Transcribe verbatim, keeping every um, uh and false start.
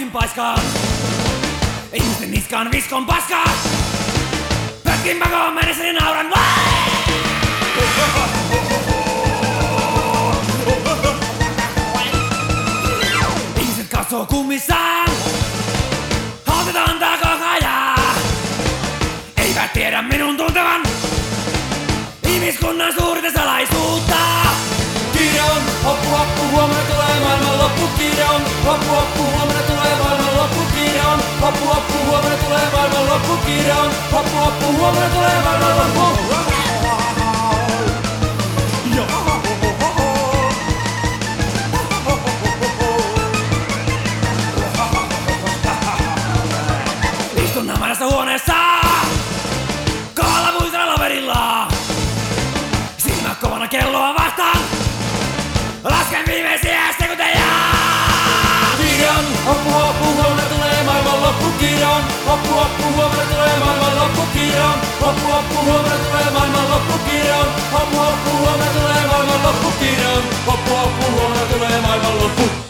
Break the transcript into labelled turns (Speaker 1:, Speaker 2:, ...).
Speaker 1: Pökin paiskaan. Ihmisten niskaan viskon paskaa. Pökin pakoon mennessäni nauran vai! Ihmiset katsoo kummissaan. Autetaan takokajaa. Eivät tiedä minun tuntevan ihmiskunnan suurta salaisuutta.
Speaker 2: Kiire on, hoppu hoppu, huomenna tulee maailman loppu. Kiire on, hoppu hoppu, huomenna tulee maailman loppu. Kiire on, hoppu hoppu, huomenna tulee maailman loppu. Kiire on, hoppu hoppu, huomenna tulee maailman loppu.
Speaker 1: Istun hämärässä huoneessa, kovalla muisella laverilla. Silmät kovana kelloa vastaan, lasken viimeisiä sekunteja.
Speaker 2: Kiire on, hoppu hoppu, huomenna tulee maailman loppu. Kiire on, hoppu hoppu, huomenna tulee maailman loppu. Kiire on, hoppu hoppu, huomenna tulee maailman loppu. Kiire on, hoppu hoppu, huomenna tulee maailman loppu. Kiire on, hoppu hoppu, huomenna tulee maailman loppu.